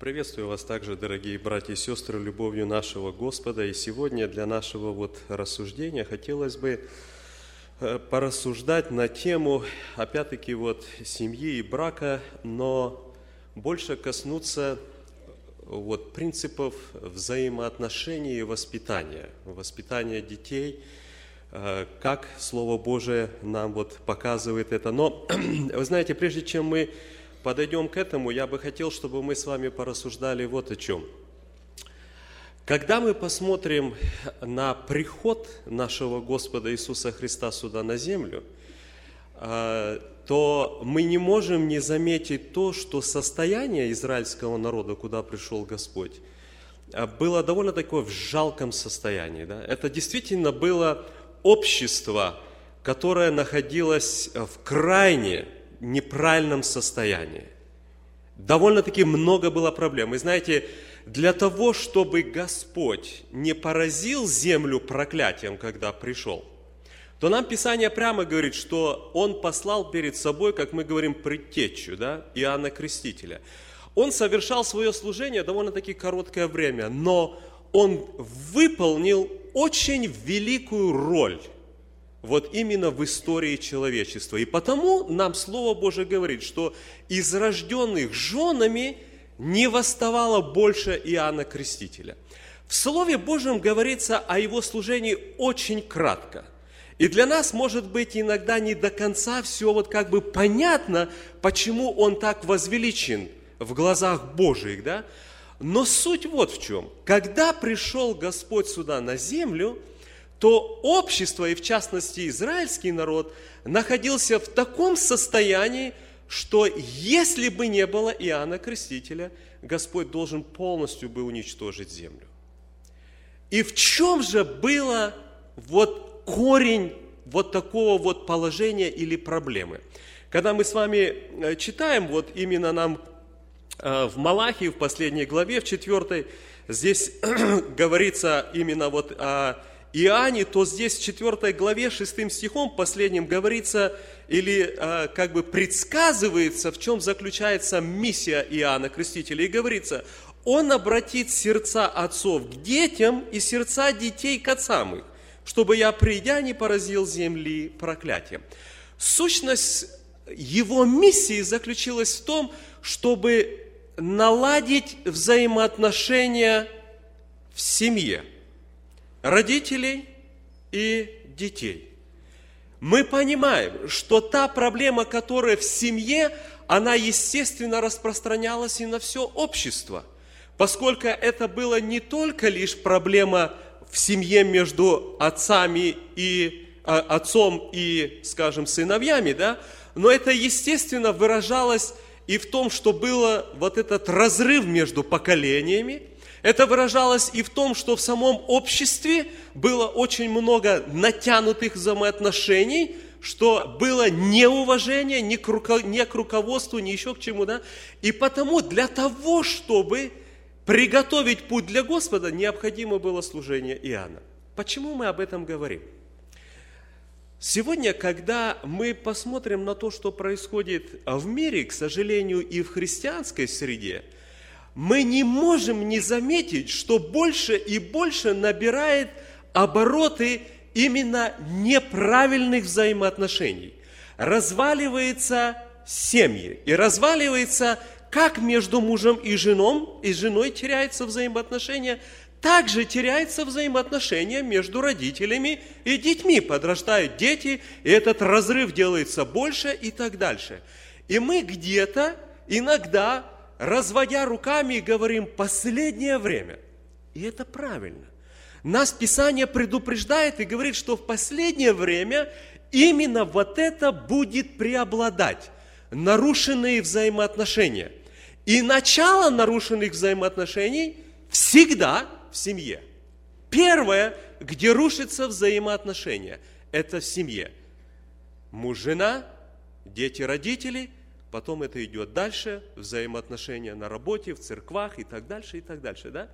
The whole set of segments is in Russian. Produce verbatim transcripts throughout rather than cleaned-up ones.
Приветствую вас также, дорогие братья и сестры, любовью нашего Господа. И сегодня для нашего вот рассуждения хотелось бы порассуждать на тему, опять-таки, вот семьи и брака, но больше коснуться вот принципов взаимоотношений и воспитания, воспитания детей, как Слово Божие нам вот показывает это. Но, вы знаете, прежде чем мы подойдем к этому, я бы хотел, чтобы мы с вами порассуждали вот о чем. Когда мы посмотрим на приход нашего Господа Иисуса Христа сюда на землю, то мы не можем не заметить то, что состояние израильского народа, куда пришел Господь, было довольно такое в жалком состоянии. Да? Это действительно было общество, которое находилось в крайне неправильном состоянии. Довольно-таки много было проблем. И знаете, для того, чтобы Господь не поразил землю проклятием, когда пришел, то нам Писание прямо говорит, что Он послал перед собой, как мы говорим, предтечу, да, Иоанна Крестителя. Он совершал свое служение довольно-таки короткое время, но Он выполнил очень великую роль вот именно в истории человечества. И потому нам Слово Божие говорит, что из рожденных женами не восставало больше Иоанна Крестителя. В Слове Божьем говорится о его служении очень кратко. И для нас, может быть, иногда не до конца все вот как бы понятно, почему он так возвеличен в глазах Божьих, да? Но суть вот в чем. Когда пришел Господь сюда на землю, то общество, и в частности израильский народ, находился в таком состоянии, что если бы не было Иоанна Крестителя, Господь должен полностью бы уничтожить землю. И в чем же было вот корень вот такого вот положения или проблемы? Когда мы с вами читаем, вот именно нам в Малахии, в последней главе, в четвертой, здесь говорится именно вот о Иоанне, то здесь в четвертой главе, шестым стихом, последним говорится, или э, как бы предсказывается, в чем заключается миссия Иоанна Крестителя. И говорится, он обратит сердца отцов к детям и сердца детей к отцам их, чтобы я, придя, не поразил земли проклятием. Сущность его миссии заключилась в том, чтобы наладить взаимоотношения в семье родителей и детей. Мы понимаем, что та проблема, которая в семье, она, естественно, распространялась и на все общество, поскольку это была не только лишь проблема в семье между отцами и а, отцом и, скажем, сыновьями, да, но это, естественно, выражалось и в том, что был вот этот разрыв между поколениями. Это выражалось и в том, что в самом обществе было очень много натянутых взаимоотношений, что было неуважение ни к, руко, ни к руководству, ни еще к чему. Да? И потому для того, чтобы приготовить путь для Господа, необходимо было служение Иоанна. Почему мы об этом говорим? Сегодня, когда мы посмотрим на то, что происходит в мире, к сожалению, и в христианской среде, мы не можем не заметить, что больше и больше набирает обороты именно неправильных взаимоотношений. Разваливаются семьи, и разваливается как между мужем и женой, и женой теряются взаимоотношения, так же теряются взаимоотношения между родителями и детьми. Подрастают дети, и этот разрыв делается больше и так дальше. И мы где-то иногда, разводя руками, говорим «последнее время». И это правильно. Нас Писание предупреждает и говорит, что в последнее время именно вот это будет преобладать. Нарушенные взаимоотношения. И начало нарушенных взаимоотношений всегда в семье. Первое, где рушатся взаимоотношения, это в семье. Муж-жена, дети-родители, потом это идет дальше, взаимоотношения на работе, в церквах и так дальше, и так дальше, да?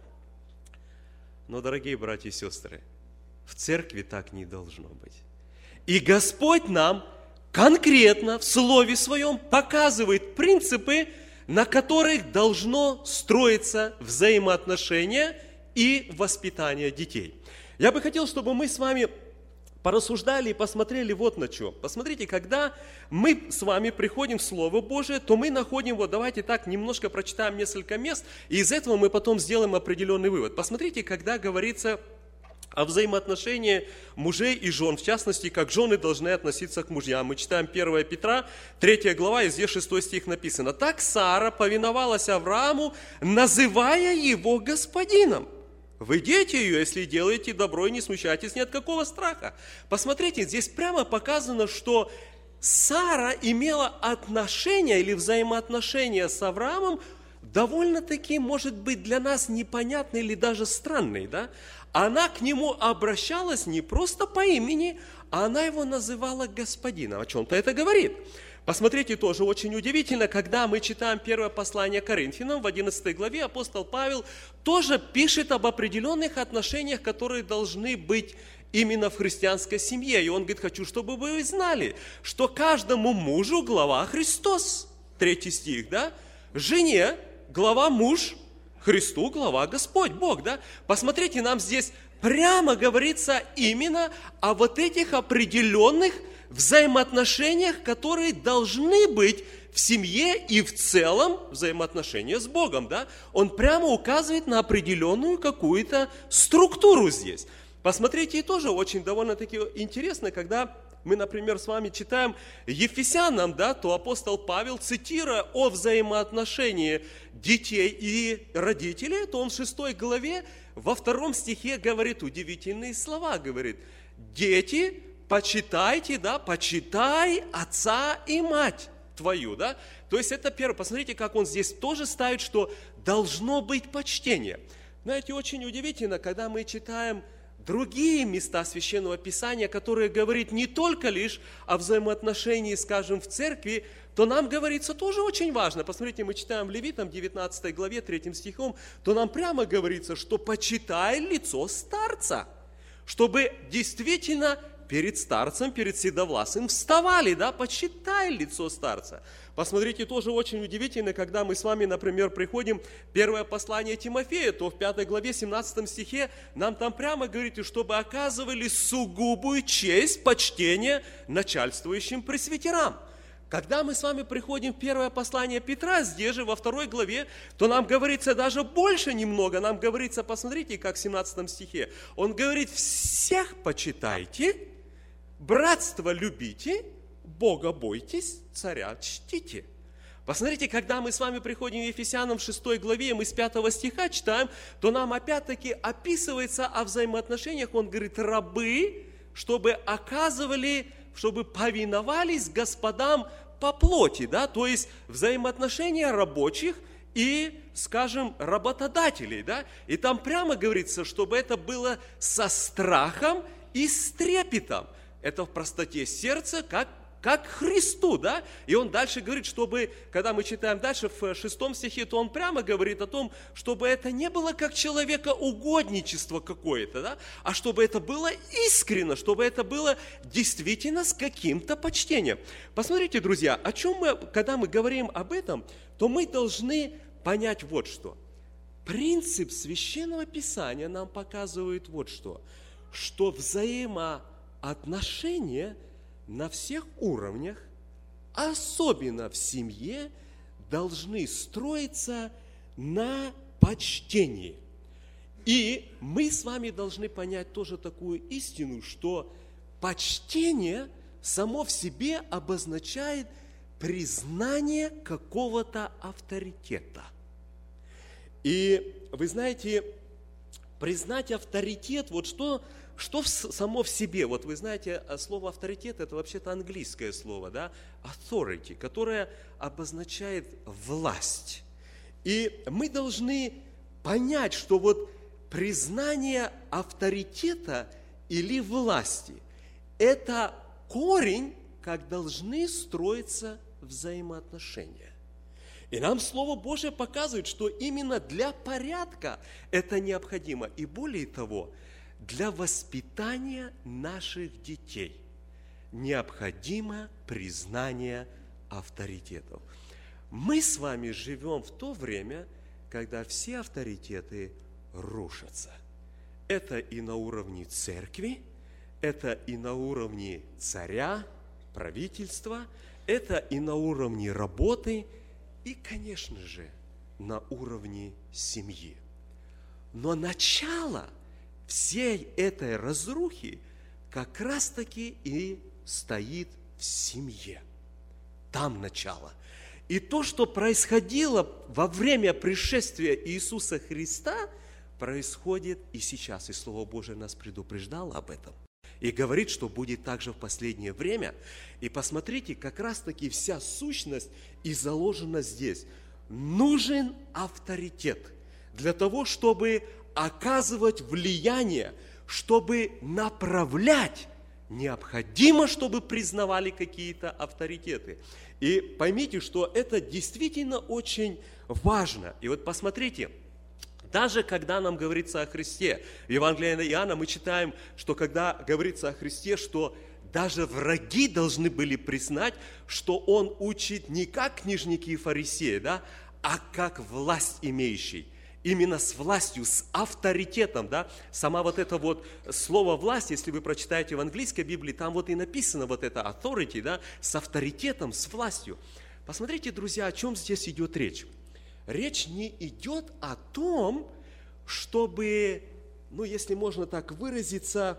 Но, дорогие братья и сестры, в церкви так не должно быть. И Господь нам конкретно в Слове Своем показывает принципы, на которых должно строиться взаимоотношения и воспитание детей. Я бы хотел, чтобы мы с вами порассуждали и посмотрели вот на что. Посмотрите, когда мы с вами приходим в Слово Божие, то мы находим, вот давайте так, немножко прочитаем несколько мест, и из этого мы потом сделаем определенный вывод. Посмотрите, когда говорится о взаимоотношении мужей и жен, в частности, как жены должны относиться к мужьям. Мы читаем первое Петра, третья глава, и здесь шестой стих написано. «Так Сара повиновалась Аврааму, называя его господином. Вы дети ее, если делаете добро и не смущайтесь ни от какого страха». Посмотрите, здесь прямо показано, что Сара имела отношения или взаимоотношения с Авраамом довольно-таки, может быть, для нас непонятный или даже странный, да? Она к нему обращалась не просто по имени, а она его называла господином. О чем-то это говорит. Посмотрите, тоже очень удивительно, когда мы читаем первое послание Коринфянам в одиннадцатой главе, апостол Павел тоже пишет об определенных отношениях, которые должны быть именно в христианской семье. И он говорит, хочу, чтобы вы знали, что каждому мужу глава Христос. Третий стих, да? Жене глава муж, Христу глава Господь, Бог, да? Посмотрите, нам здесь прямо говорится именно о вот этих определенных взаимоотношениях, которые должны быть в семье и в целом взаимоотношения с Богом, да? Он прямо указывает на определенную какую-то структуру здесь. Посмотрите, и тоже очень довольно-таки интересно, когда мы, например, с вами читаем Ефесянам, да, то апостол Павел, цитируя о взаимоотношении детей и родителей, то он в шестой главе во втором стихе говорит удивительные слова, говорит, дети, почитайте, да, почитай отца и мать твою, да. То есть это первое. Посмотрите, как он здесь тоже ставит, что должно быть почтение. Знаете, очень удивительно, когда мы читаем другие места Священного Писания, которые говорят не только лишь о взаимоотношении, скажем, в церкви, то нам говорится тоже очень важно. Посмотрите, мы читаем в Левитам девятнадцатой главе третьим стихом, то нам прямо говорится, что почитай лицо старца, чтобы действительно перед старцем, перед седовласым вставали, да, почитай лицо старца. Посмотрите, тоже очень удивительно, когда мы с вами, например, приходим в первое послание Тимофея, то в пятой главе семнадцатом стихе нам там прямо говорится, чтобы оказывали сугубую честь, почтение начальствующим пресвитерам. Когда мы с вами приходим в первое послание Петра, здесь же во второй главе, то нам говорится даже больше немного, нам говорится, посмотрите, как в семнадцатом стихе, он говорит, всех почитайте, братство любите, Бога бойтесь, царя чтите. Посмотрите, когда мы с вами приходим в Ефесянам в шестой главе, и мы с пятого стиха читаем, то нам опять-таки описывается о взаимоотношениях, он говорит, рабы, чтобы оказывали, чтобы повиновались господам по плоти, да, то есть взаимоотношения рабочих и, скажем, работодателей, да, и там прямо говорится, чтобы это было со страхом и с трепетом. Это в простоте сердца, как, как Христу, да? И он дальше говорит, чтобы, когда мы читаем дальше в шестом стихе, то он прямо говорит о том, чтобы это не было как человека угодничество какое-то, да? А чтобы это было искренно, чтобы это было действительно с каким-то почтением. Посмотрите, друзья, о чем мы, когда мы говорим об этом, то мы должны понять вот что. Принцип Священного Писания нам показывает вот что, что взаимоотношения Отношения на всех уровнях, особенно в семье, должны строиться на почтении. И мы с вами должны понять тоже такую истину, что почтение само в себе обозначает признание какого-то авторитета. И вы знаете, признать авторитет, вот что... Что само в себе, вот вы знаете, слово авторитет, это вообще-то английское слово, да, authority, которое обозначает власть. И мы должны понять, что вот признание авторитета или власти – это корень, как должны строиться взаимоотношения. И нам Слово Божие показывает, что именно для порядка это необходимо. И более того, для воспитания наших детей необходимо признание авторитетов. Мы с вами живем в то время, когда все авторитеты рушатся. Это и на уровне церкви, это и на уровне царя, правительства, это и на уровне работы, и, конечно же, на уровне семьи. Но начало всей этой разрухи как раз-таки и стоит в семье. Там начало. И то, что происходило во время пришествия Иисуса Христа, происходит и сейчас. И Слово Божие нас предупреждало об этом. И говорит, что будет также в последнее время. И посмотрите, как раз-таки вся сущность и заложена здесь. Нужен авторитет для того, чтобы оказывать влияние, чтобы направлять. Необходимо, чтобы признавали какие-то авторитеты. И поймите, что это действительно очень важно. И вот посмотрите, даже когда нам говорится о Христе, в Евангелии Иоанна мы читаем, что когда говорится о Христе, что даже враги должны были признать, что Он учит не как книжники и фарисеи, да, а как власть имеющий. Именно с властью, с авторитетом, да, сама вот это вот слово «власть», если вы прочитаете в английской Библии, там вот и написано вот это authority, да, с авторитетом, с властью. Посмотрите, друзья, о чем здесь идет речь. Речь не идет о том, чтобы, ну, если можно так выразиться,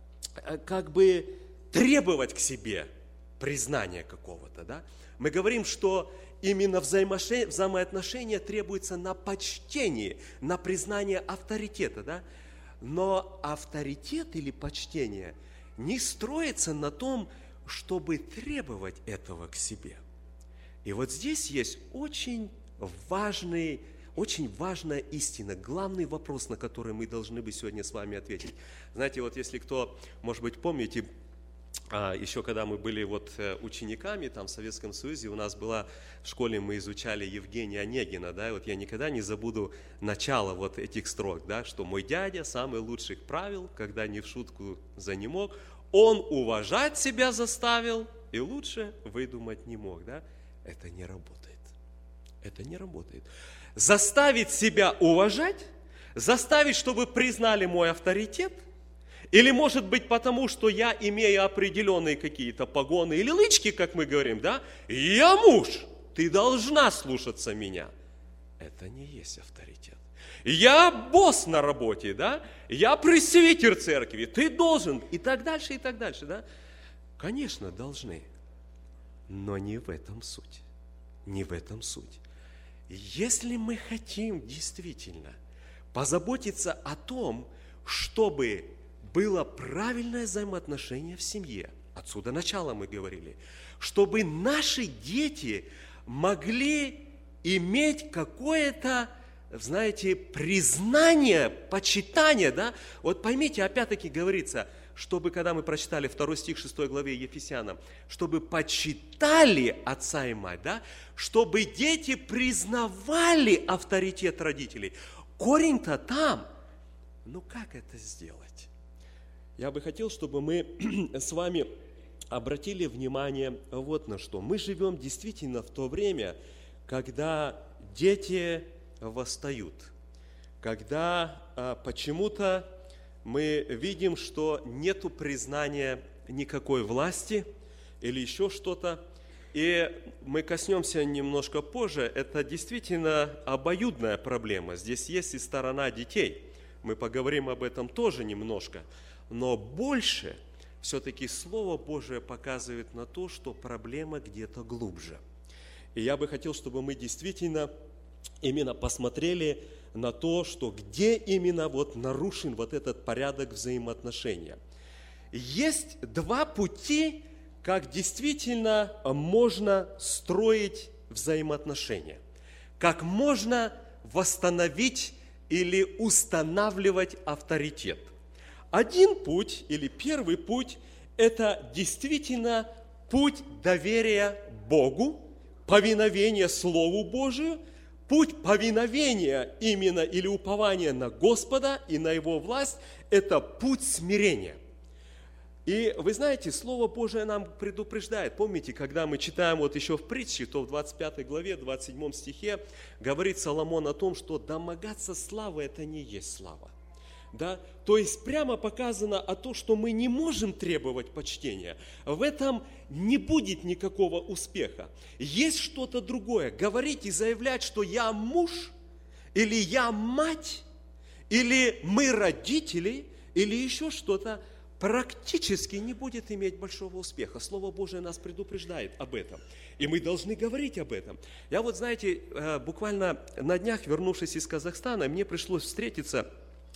как бы требовать к себе признания какого-то, да. Мы говорим, что именно взаимоотношения требуются на почтение, на признание авторитета, да? Но авторитет или почтение не строится на том, чтобы требовать этого к себе. И вот здесь есть очень важный, очень важная истина, главный вопрос, на который мы должны бы сегодня с вами ответить. Знаете, вот если кто, может быть, помните, еще когда мы были вот учениками там в Советском Союзе, у нас была в школе, мы изучали Евгения Онегина, да, и вот я никогда не забуду начало вот этих строк, да, что мой дядя самый лучших правил, когда не в шутку занемог, он уважать себя заставил и лучше выдумать не мог, да. Это не работает. Это не работает. Заставить себя уважать, заставить, чтобы признали мой авторитет, или, может быть, потому что я имею определенные какие-то погоны или лычки, как мы говорим, да? Я муж, ты должна слушаться меня. Это не есть авторитет. Я босс на работе, да? Я пресвитер церкви, ты должен. И так дальше, и так дальше, да? Конечно, должны. Но не в этом суть. Не в этом суть. Если мы хотим действительно позаботиться о том, чтобы было правильное взаимоотношение в семье. Отсюда начало мы говорили. Чтобы наши дети могли иметь какое-то, знаете, признание, почитание, да? Вот поймите, опять-таки говорится, чтобы, когда мы прочитали второй стих шестой главе Ефесянам, чтобы почитали отца и мать, да? Чтобы дети признавали авторитет родителей. Корень-то там. Ну как это сделать? Я бы хотел, чтобы мы с вами обратили внимание вот на что. Мы живем действительно в то время, когда дети восстают, когда а, почему-то мы видим, что нету признания никакой власти или еще что-то. И мы коснемся немножко позже. Это действительно обоюдная проблема. Здесь есть и сторона детей. Мы поговорим об этом тоже немножко. Но больше все-таки Слово Божие показывает на то, что проблема где-то глубже. И я бы хотел, чтобы мы действительно именно посмотрели на то, что где именно вот нарушен вот этот порядок взаимоотношения. Есть два пути, как действительно можно строить взаимоотношения, как можно восстановить или устанавливать авторитет. Один путь, или первый путь, это действительно путь доверия Богу, повиновения Слову Божию, путь повиновения именно или упования на Господа и на Его власть – это путь смирения. И вы знаете, Слово Божие нам предупреждает. Помните, когда мы читаем вот еще в притче, то в двадцать пятой главе, двадцать седьмом стихе говорит Соломон о том, что домогаться славы – это не есть слава. Да? То есть прямо показано о том, что мы не можем требовать почтения. В этом не будет никакого успеха. Есть что-то другое. Говорить и заявлять, что я муж, или я мать, или мы родители, или еще что-то, практически не будет иметь большого успеха. Слово Божие нас предупреждает об этом. И мы должны говорить об этом. Я вот, знаете, буквально на днях, вернувшись из Казахстана, мне пришлось встретиться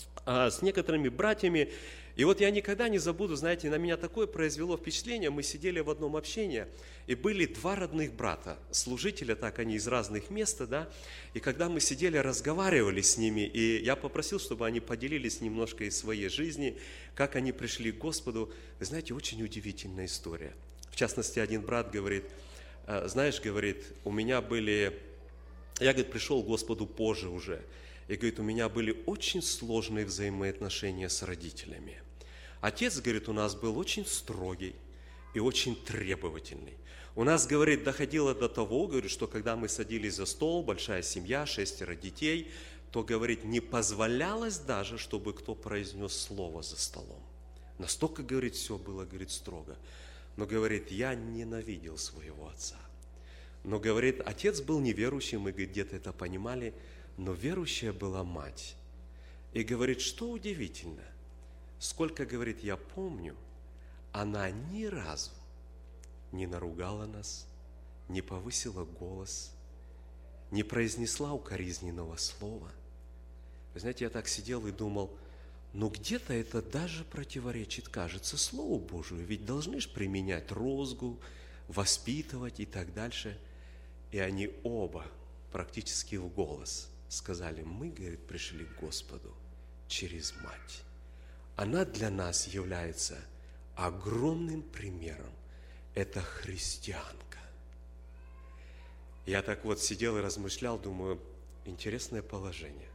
с некоторыми братьями. И вот я никогда не забуду, знаете, на меня такое произвело впечатление. Мы сидели в одном общении, и были два родных брата, служителя, так они из разных мест, да. И когда мы сидели, разговаривали с ними, и я попросил, чтобы они поделились немножко из своей жизни, как они пришли к Господу. Вы знаете, очень удивительная история. В частности, один брат говорит, знаешь, говорит, у меня были, я, говорит, пришел к Господу позже уже, и говорит, у меня были очень сложные взаимоотношения с родителями. Отец, говорит, у нас был очень строгий и очень требовательный. У нас, говорит, доходило до того, говорит, что когда мы садились за стол, большая семья, шестеро детей, то, говорит, не позволялось даже, чтобы кто произнес слово за столом. Настолько, говорит, все было, говорит, строго. Но, говорит, я ненавидел своего отца. Но, говорит, отец был неверующим, мы, говорит, где-то это понимали, но верующая была мать. И говорит, что удивительно, сколько, говорит, я помню, она ни разу не наругала нас, не повысила голос, не произнесла укоризненного слова. Вы знаете, я так сидел и думал, ну где-то это даже противоречит, кажется, Слову Божию, ведь должны же применять розгу, воспитывать и так дальше. И они оба практически в голос сказали, мы, говорит, пришли к Господу через мать. Она для нас является огромным примером. Это христианка. Я так вот сидел и размышлял, думаю, интересное положение.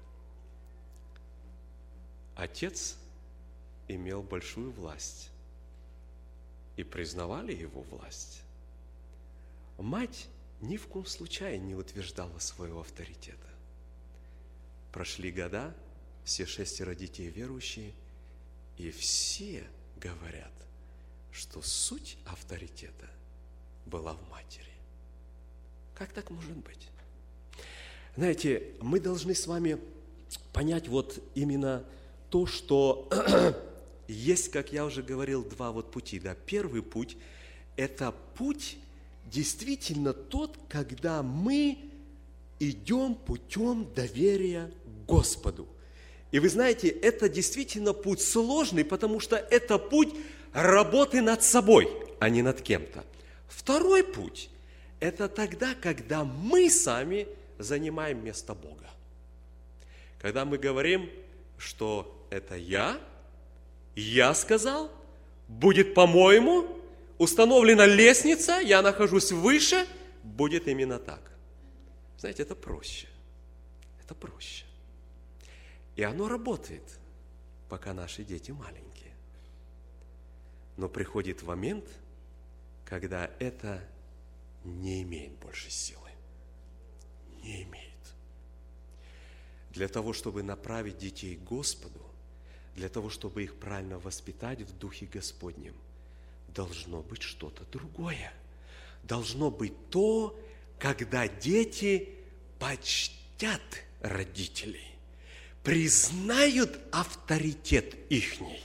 Отец имел большую власть, и признавали его власть. Мать ни в коем случае не утверждала своего авторитета. Прошли года, все шестеро детей верующие, и все говорят, что суть авторитета была в матери. Как так может быть? Знаете, мы должны с вами понять вот именно то, что есть, как я уже говорил, два вот пути. Да? Первый путь – это путь действительно тот, когда мы идем путем доверия Господу. И вы знаете, это действительно путь сложный, потому что это путь работы над собой, а не над кем-то. Второй путь – это тогда, когда мы сами занимаем место Бога. Когда мы говорим, что это я, я сказал, будет по-моему, установлена лестница, я нахожусь выше, будет именно так. Знаете, это проще. Это проще. И оно работает, пока наши дети маленькие. Но приходит момент, когда это не имеет больше силы. Не имеет. Для того, чтобы направить детей к Господу, для того, чтобы их правильно воспитать в Духе Господнем, должно быть что-то другое. Должно быть то, когда дети почтят родителей, признают авторитет ихний.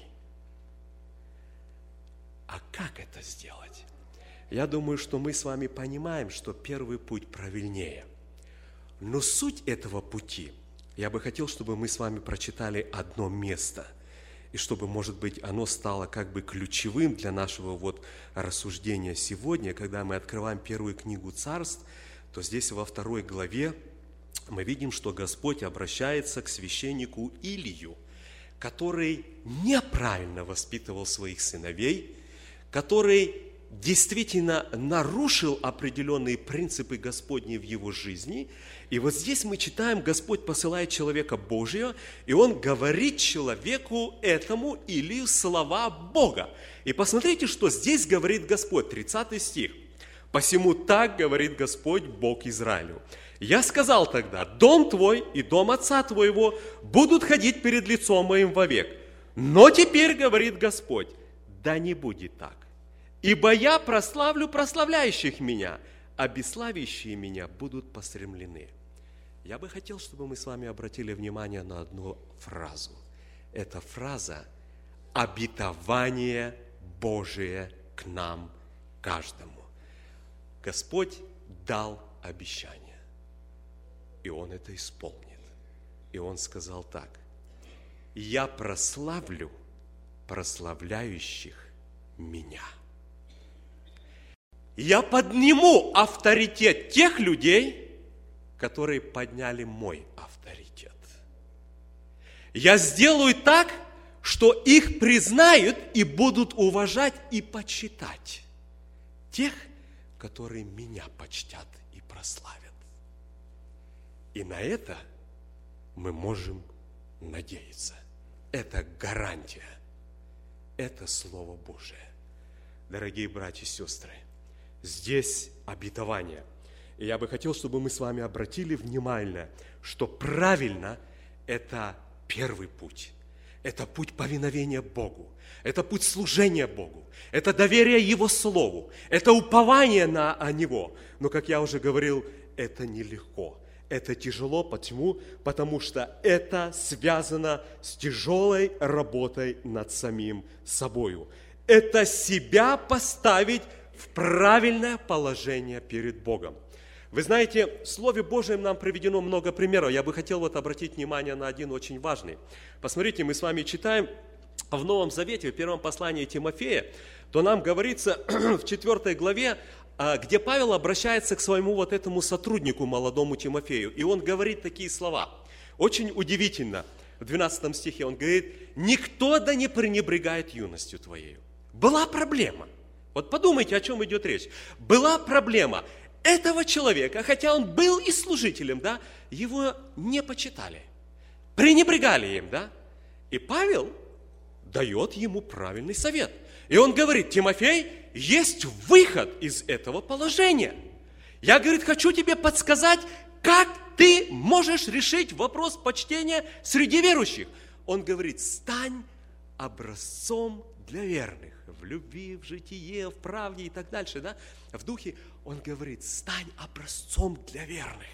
А как это сделать? Я думаю, что мы с вами понимаем, что первый путь правильнее. Но суть этого пути, я бы хотел, чтобы мы с вами прочитали одно место, и чтобы, может быть, оно стало как бы ключевым для нашего вот рассуждения сегодня, когда мы открываем первую книгу Царств, то здесь во второй главе мы видим, что Господь обращается к священнику Илию, который неправильно воспитывал своих сыновей, который действительно нарушил определенные принципы Господни в его жизни. И вот здесь мы читаем, Господь посылает человека Божьего, и Он говорит человеку этому или слова Бога. И посмотрите, что здесь говорит Господь, тридцатый стих. «Посему так говорит Господь, Бог Израилю. Я сказал тогда, дом твой и дом отца твоего будут ходить перед лицом моим вовек. Но теперь, говорит Господь, да не будет так. Ибо я прославлю прославляющих меня, а бесславящие меня будут посрамлены». Я бы хотел, чтобы мы с вами обратили внимание на одну фразу. Это фраза «обетование Божие к нам каждому». Господь дал обещание, и Он это исполнит. И Он сказал так: «Я прославлю прославляющих меня». Я подниму авторитет тех людей, которые подняли мой авторитет. Я сделаю так, что их признают и будут уважать и почитать тех, которые меня почтят и прославят. И на это мы можем надеяться. Это гарантия. Это Слово Божие. Дорогие братья и сестры, здесь обетование. И я бы хотел, чтобы мы с вами обратили внимание, что правильно это первый путь. Это путь повиновения Богу. Это путь служения Богу. Это доверие Его Слову. Это упование на Него. Но, как я уже говорил, это нелегко. Это тяжело. Почему? Потому что это связано с тяжелой работой над самим собою. Это себя поставить в правильное положение перед Богом. Вы знаете, в Слове Божьем нам приведено много примеров. Я бы хотел вот обратить внимание на один очень важный. Посмотрите, мы с вами читаем в Новом Завете, в первом послании Тимофея, то нам говорится в четвёртой главе, где Павел обращается к своему вот этому сотруднику, молодому Тимофею. И он говорит такие слова. Очень удивительно. В двенадцатом стихе он говорит: «Никто да не пренебрегает юностью твоею». Была проблема. Вот подумайте, о чем идет речь. Была проблема. Этого человека, хотя он был и служителем, да, его не почитали, пренебрегали им, да. И Павел дает ему правильный совет. И он говорит: Тимофей, есть выход из этого положения. Я, говорит, хочу тебе подсказать, как ты можешь решить вопрос почтения среди верующих. Он говорит: стань образцом для верных в любви, в житие, в правде и так дальше, да? В духе он говорит: стань образцом для верных.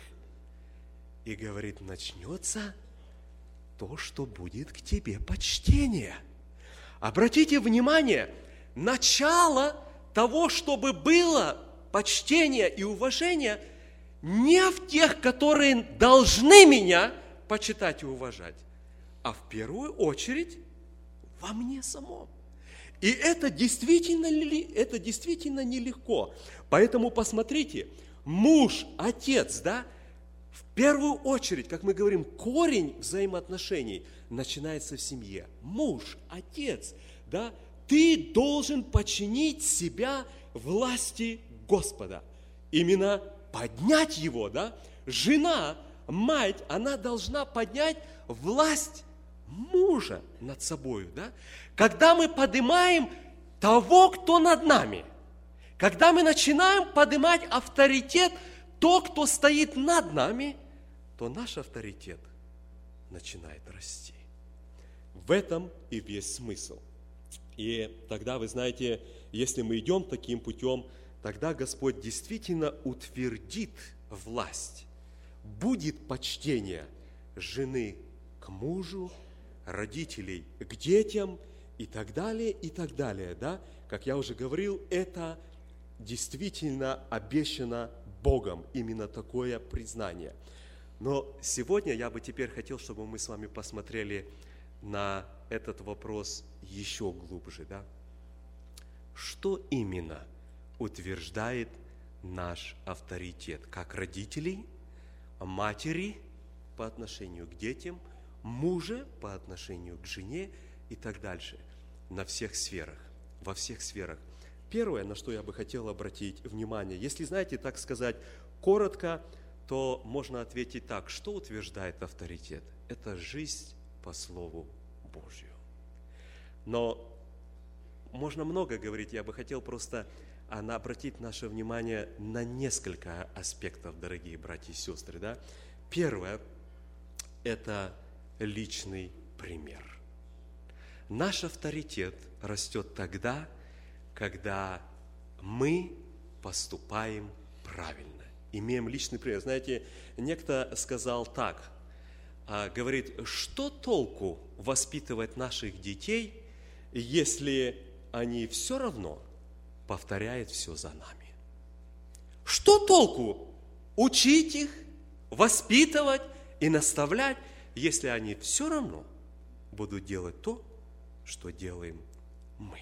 И говорит: начнется то, что будет к тебе почтение. Обратите внимание, начало того, чтобы было почтение и уважение, не в тех, которые должны меня почитать и уважать, а в первую очередь во мне самом. И это действительно, это действительно нелегко. Поэтому посмотрите, муж, отец, да, в первую очередь, как мы говорим, корень взаимоотношений начинается в семье. Муж, отец, да, ты должен подчинить себя власти Господа. Именно поднять его, да. Жена, мать, она должна поднять власть мужа над собой, да? Когда мы поднимаем того, кто над нами, когда мы начинаем поднимать авторитет, то, кто стоит над нами, то наш авторитет начинает расти. В этом и весь смысл. И тогда, вы знаете, если мы идем таким путем, тогда Господь действительно утвердит власть. Будет почтение жены к мужу, родителей к детям и так далее, и так далее. Да? Как я уже говорил, это действительно обещано Богом, именно такое признание. Но сегодня я бы теперь хотел, чтобы мы с вами посмотрели на этот вопрос еще глубже. Да? Что именно утверждает наш авторитет, как родителей, матери по отношению к детям, мужа по отношению к жене и так дальше, на всех сферах, во всех сферах. первое, на что я бы хотел обратить внимание, если, знаете, так сказать, коротко, то можно ответить так: что утверждает авторитет? Это жизнь по Слову Божью. Но можно много говорить, я бы хотел просто обратить наше внимание на несколько аспектов, дорогие братья и сестры. Да? Первое – это личный пример. Наш авторитет растет тогда, когда мы поступаем правильно, имеем личный пример. Знаете, некто сказал так, говорит, что толку воспитывать наших детей, если они все равно повторяют все за нами? Что толку учить их, воспитывать и наставлять, если они все равно будут делать то, что делаем мы?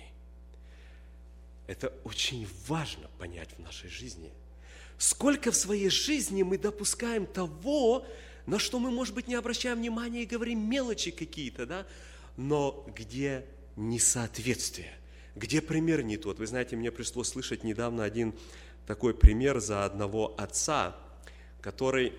Это очень важно понять в нашей жизни. Сколько в своей жизни мы допускаем того, на что мы, может быть, не обращаем внимания и говорим мелочи какие-то, да? Но где несоответствие, где пример не тот. Вы знаете, мне пришлось слышать недавно один такой пример за одного отца, который,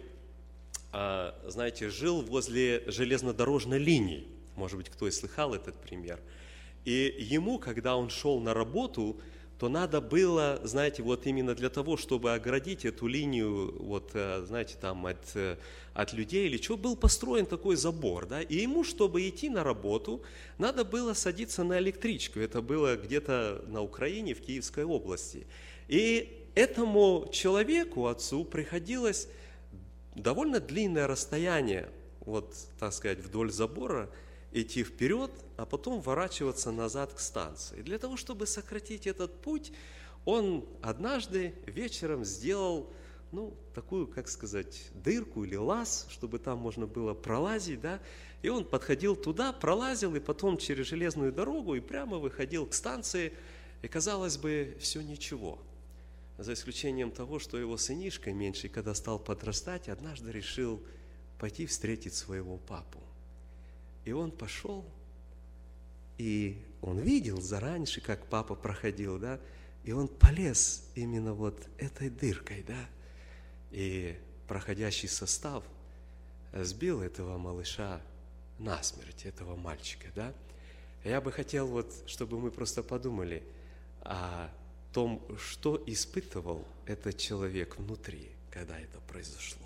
знаете, жил возле железнодорожной линии. Может быть, кто и слыхал этот пример. И ему, когда он шел на работу, то надо было, знаете, вот именно для того, чтобы оградить эту линию, вот, знаете, там от, от людей или что, был построен такой забор, да, и ему, чтобы идти на работу, надо было садиться на электричку. Это было где-то на Украине, в Киевской области. И этому человеку, отцу, приходилось довольно длинное расстояние, вот, так сказать, вдоль забора, идти вперед, а потом ворачиваться назад к станции. И для того, чтобы сократить этот путь, он однажды вечером сделал, ну, такую, как сказать, дырку или лаз, чтобы там можно было пролазить, да, и он подходил туда, пролазил, и потом через железную дорогу и прямо выходил к станции, и, казалось бы, все ничего. За исключением того, что его сынишка меньший, когда стал подрастать, однажды решил пойти встретить своего папу. И он пошел, и он видел зараньше, как папа проходил, да, и он полез именно вот этой дыркой, да, и проходящий состав сбил этого малыша насмерть, этого мальчика, да. Я бы хотел вот, чтобы мы просто подумали о том, что испытывал этот человек внутри, когда это произошло.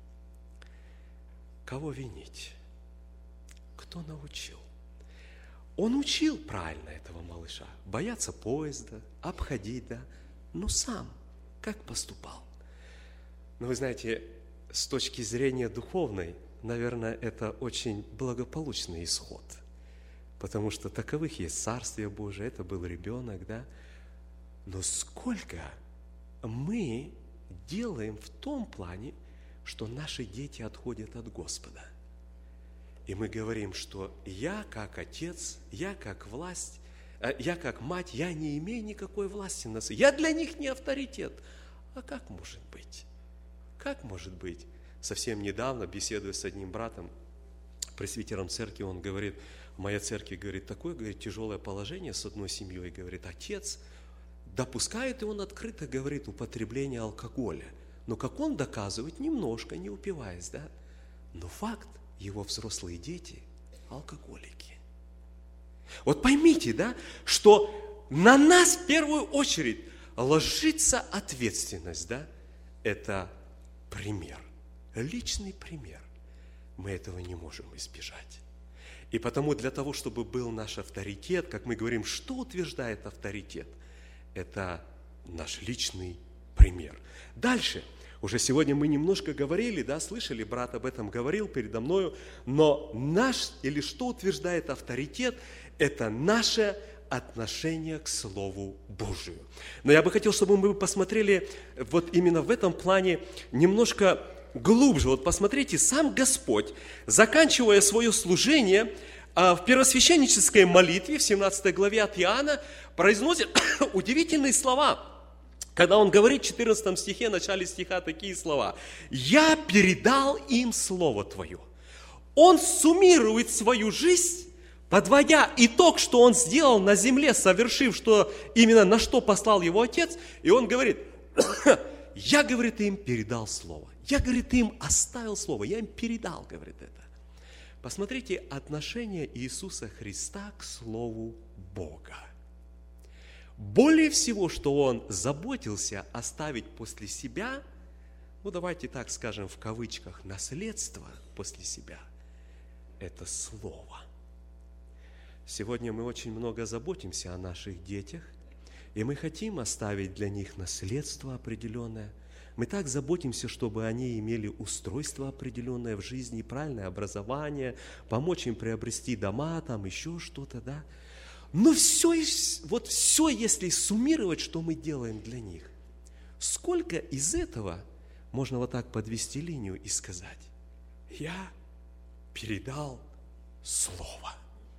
Кого винить? Кто научил? Он учил правильно этого малыша, бояться поезда, обходить, да, но сам как поступал? Но вы знаете, с точки зрения духовной, наверное, это очень благополучный исход, потому что таковых есть Царствие Божие, это был ребенок, да, но сколько мы делаем в том плане, что наши дети отходят от Господа. И мы говорим, что я как отец, я как власть, я как мать, я не имею никакой власти на сына. Я для них не авторитет. А как может быть? Как может быть? Совсем недавно, беседуя с одним братом, пресвитером церкви, он говорит, моя церковь, говорит, такое, говорит, тяжелое положение с одной семьей, говорит, отец допускает, и он открыто говорит, употребление алкоголя. Но как он доказывает, немножко, не упиваясь, да? Но факт, его взрослые дети – алкоголики. Вот поймите, да, что на нас в первую очередь ложится ответственность, да, это пример, личный пример. Мы этого не можем избежать. И потому для того, чтобы был наш авторитет, как мы говорим, что утверждает авторитет? Это наш личный пример. Дальше. Уже сегодня мы немножко говорили, да, слышали, брат об этом говорил передо мною, но наш, или что утверждает авторитет, это наше отношение к Слову Божию. Но я бы хотел, чтобы мы посмотрели вот именно в этом плане немножко глубже. Вот посмотрите, сам Господь, заканчивая свое служение в первосвященнической молитве в семнадцатой главе от Иоанна, произносит удивительные слова. Когда он говорит в четырнадцатом стихе, в начале стиха такие слова. «Я передал им Слово Твое». Он суммирует свою жизнь подводя итог, что он сделал на земле, совершив, что именно на что послал его отец, и он говорит, я, говорит, им передал слово. Я, говорит, им оставил слово, я им передал, говорит это. Посмотрите отношение Иисуса Христа к Слову Бога. Более всего, что Он заботился оставить после себя, ну давайте так скажем в кавычках, наследство после себя, это Слово. Сегодня мы очень много заботимся о наших детях, и мы хотим оставить для них наследство определенное. Мы так заботимся, чтобы они имели устройство определенное в жизни, правильное образование, помочь им приобрести дома, там еще что-то, да. Но все, вот все, если суммировать, что мы делаем для них, сколько из этого можно вот так подвести линию и сказать, я передал Слово.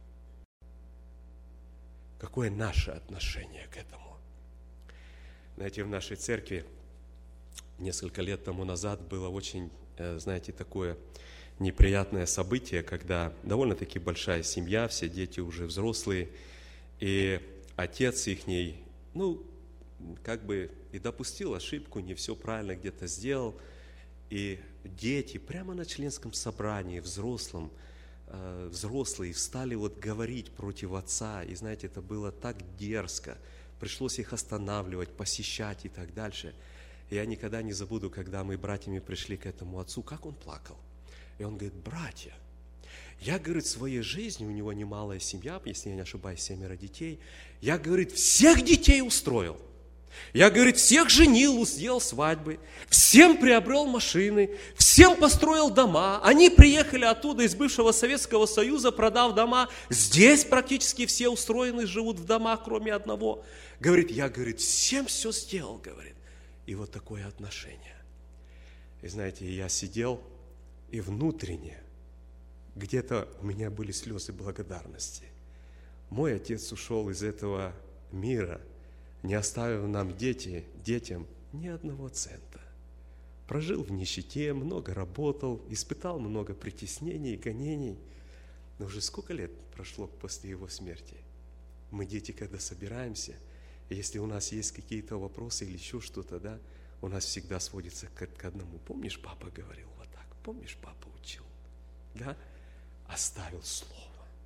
Какое наше отношение к этому? Знаете, в нашей церкви несколько лет тому назад было очень, знаете, такое неприятное событие, когда довольно-таки большая семья, все дети уже взрослые, и отец ихний, ну, как бы и допустил ошибку, не все правильно где-то сделал, и дети прямо на членском собрании, взрослым, взрослые встали вот говорить против отца, и знаете, это было так дерзко, пришлось их останавливать, посещать и так дальше. Я никогда не забуду, когда мы братьями пришли к этому отцу, как он плакал. И он говорит, братья, я, говорит, в своей жизни, у него немалая семья, если я не ошибаюсь, семеро детей, я, говорит, всех детей устроил. Я, говорит, всех женил, сделал свадьбы, всем приобрел машины, всем построил дома. Они приехали оттуда, из бывшего Советского Союза, продав дома. Здесь практически все устроены, живут в домах, кроме одного. Говорит, я, говорит, всем все сделал, говорит. И вот такое отношение. И знаете, я сидел, и внутренне, где-то у меня были слезы благодарности. Мой отец ушел из этого мира, не оставив нам дети, детям ни одного цента. Прожил в нищете, много работал, испытал много притеснений и гонений. Но уже сколько лет прошло после его смерти? Мы, дети, когда собираемся, если у нас есть какие-то вопросы или еще что-то, да, у нас всегда сводится к, к одному. Помнишь, папа говорил вот так? Помнишь, папа учил? Да? Оставил слово.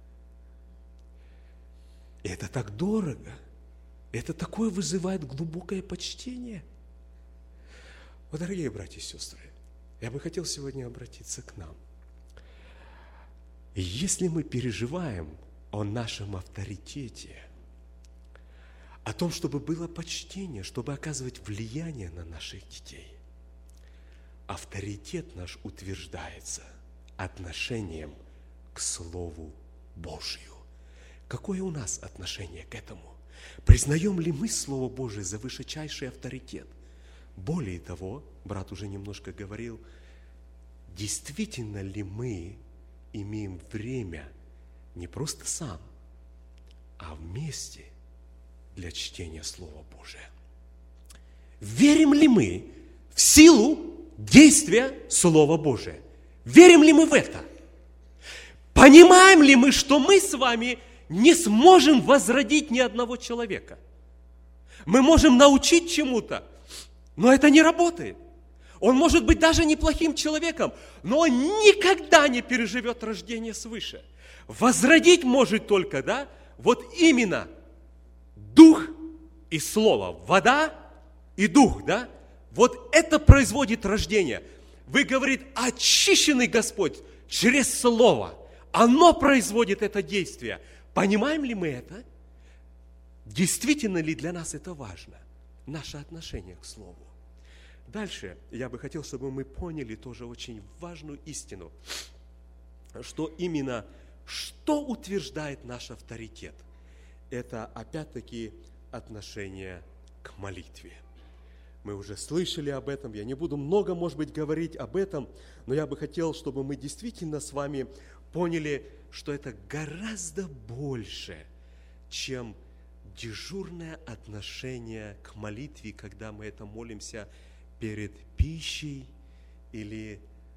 И это так дорого. Это такое вызывает глубокое почтение. Вот, дорогие братья и сестры, я бы хотел сегодня обратиться к нам. Если мы переживаем о нашем авторитете, о том, чтобы было почтение, чтобы оказывать влияние на наших детей, авторитет наш утверждается отношением к Слову Божию. Какое у нас отношение к этому? Признаем ли мы Слово Божие за высочайший авторитет? Более того, брат уже немножко говорил, действительно ли мы имеем время не просто сам, а вместе для чтения Слова Божия? Верим ли мы в силу действия Слова Божия? Верим ли мы в это? Понимаем ли мы, что мы с вами не сможем возродить ни одного человека? Мы можем научить чему-то, но это не работает. Он может быть даже неплохим человеком, но он никогда не переживет рождение свыше. Возродить может только, да, вот именно дух и слово, вода и дух, да, вот это производит рождение. Вы, говорит, очищенный Господь через слово, оно производит это действие. Понимаем ли мы это? Действительно ли для нас это важно? Наше отношение к Слову. Дальше я бы хотел, чтобы мы поняли тоже очень важную истину, что именно, что утверждает наш авторитет. Это опять-таки отношение к молитве. Мы уже слышали об этом, я не буду много, может быть, говорить об этом, но я бы хотел, чтобы мы действительно с вами поняли, что это гораздо больше, чем дежурное отношение к молитве, когда мы это молимся перед пищей или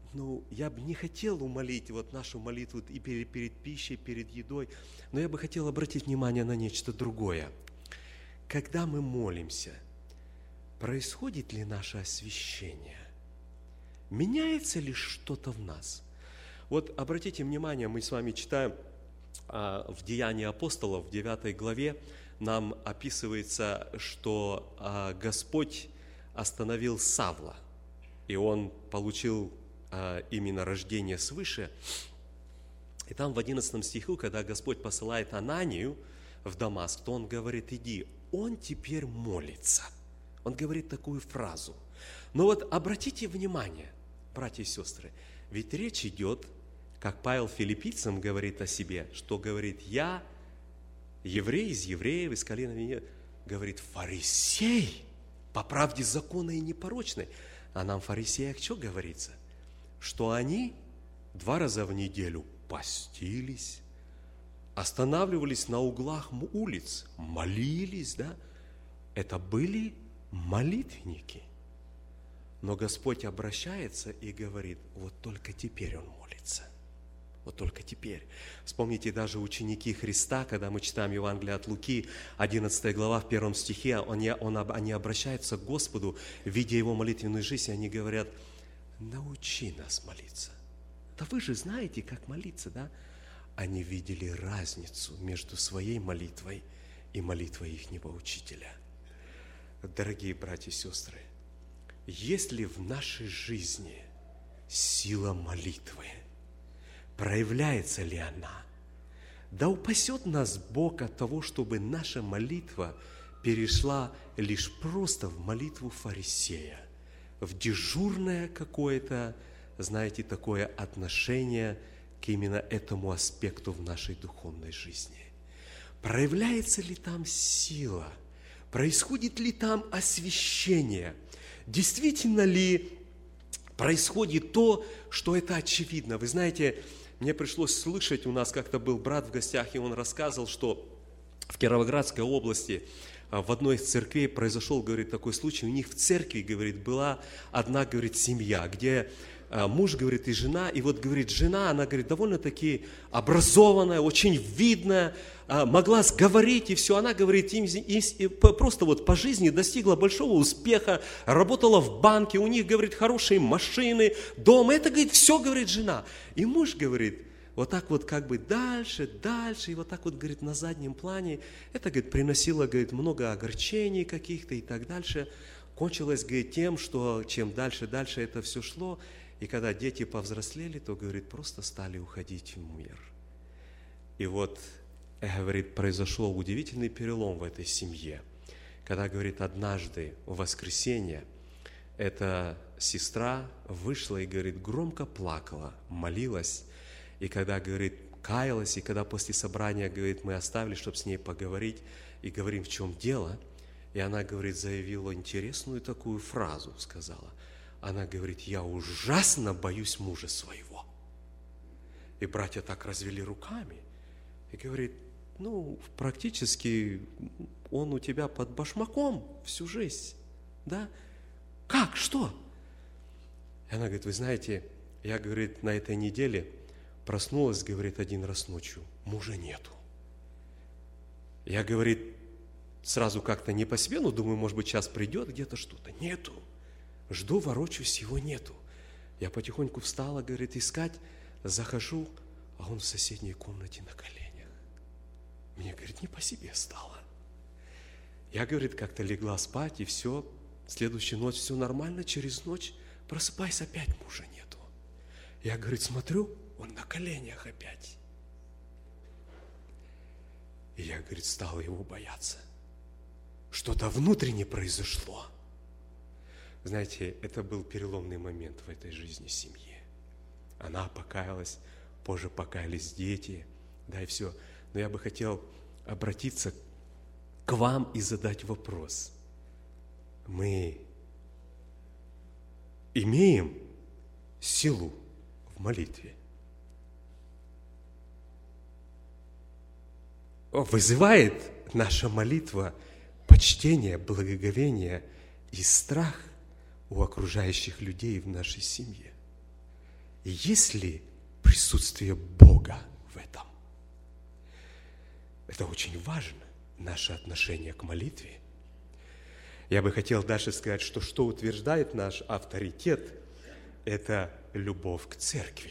ну, я бы не хотел умолить вот нашу молитву и перед, перед пищей, перед едой, но я бы хотел обратить внимание на нечто другое. Когда мы молимся, происходит ли наше освящение? Меняется ли что-то в нас? Вот обратите внимание, мы с вами читаем а, в Деянии апостолов, в девятой главе, нам описывается, что а, Господь остановил Савла, и он получил а, именно рождение свыше. И там в одиннадцатом стиху, когда Господь посылает Ананию в Дамаск, то он говорит: иди, он теперь молится. Он говорит такую фразу. Но вот обратите внимание, братья и сестры, ведь речь идет, как Павел филиппийцам говорит о себе, что говорит: я еврей из евреев, из колена Вениамина, говорит, фарисей, по правде закона и непорочной. А нам, фарисеях, что говорится? Что они два раза в неделю постились, останавливались на углах улиц, молились, да? Это были молитвенники. Но Господь обращается и говорит: вот только теперь Он молится. Вот только теперь. Вспомните даже ученики Христа, когда мы читаем Евангелие от Луки, одиннадцатая глава, в первом стихе, они, он, они обращаются к Господу, видя Его молитвенную жизнь, и они говорят: научи нас молиться. Да вы же знаете, как молиться, да? Они видели разницу между своей молитвой и молитвой ихнего учителя. Дорогие братья и сестры, есть ли в нашей жизни сила молитвы? Проявляется ли она? Да упасет нас Бог от того, чтобы наша молитва перешла лишь просто в молитву фарисея, в дежурное какое-то, знаете, такое отношение к именно этому аспекту в нашей духовной жизни. Проявляется ли там сила? Происходит ли там освящение? Действительно ли происходит то, что это очевидно? Вы знаете, мне пришлось слышать, у нас как-то был брат в гостях, и он рассказывал, что в Кировоградской области в одной из церквей произошел, говорит, такой случай. У них в церкви, говорит, была одна, говорит, семья, где муж, говорит, и жена, и вот, говорит, жена, она, говорит, довольно-таки образованная, очень видная, могла говорить и все. Она, говорит, им, им, просто вот по жизни достигла большого успеха, работала в банке, у них, говорит, хорошие машины, дом. Это, говорит, все, говорит, жена. И муж, говорит, вот так вот как бы дальше, дальше, и вот так вот, говорит, на заднем плане. Это, говорит, приносило, говорит, много огорчений каких-то и так дальше. Кончилось, говорит, тем, что чем дальше, дальше это все шло. И когда дети повзрослели, то, говорит, просто стали уходить в мир. И вот, говорит, произошел удивительный перелом в этой семье. Когда, говорит, однажды в воскресенье эта сестра вышла и, говорит, громко плакала, молилась. И когда, говорит, каялась, и когда после собрания, говорит, мы оставили, чтобы с ней поговорить, и говорим, в чем дело, и она, говорит, заявила интересную такую фразу, сказала. Она говорит: я ужасно боюсь мужа своего. И братья так развели руками и говорит: ну, практически он у тебя под башмаком всю жизнь, да? Как, что? И она говорит: вы знаете, я, говорит, на этой неделе проснулась, говорит, один раз ночью, мужа нету. Я, говорит, сразу как-то не по себе, ну, думаю, может быть, сейчас придет где-то что-то. Нету. Жду, ворочусь, его нету. Я потихоньку встала, говорит, искать, захожу, а он в соседней комнате на коленях. Мне, говорит, не по себе стало. Я, говорит, как-то легла спать, и все, следующая ночь все нормально, через ночь просыпаюсь, опять мужа нету. Я, говорит, смотрю, он на коленях опять. И я, говорит, стала его бояться. Что-то внутренне произошло. Знаете, это был переломный момент в этой жизни семьи. Она покаялась, позже покаялись дети, да и все. Но я бы хотел обратиться к вам и задать вопрос. Мы имеем силу в молитве? Вызывает наша молитва почтение, благоговение и страх у окружающих людей в нашей семье? есть ли присутствие Бога в этом? Это очень важно, наше отношение к молитве. Я бы хотел дальше сказать, что что утверждает наш авторитет, это любовь к церкви.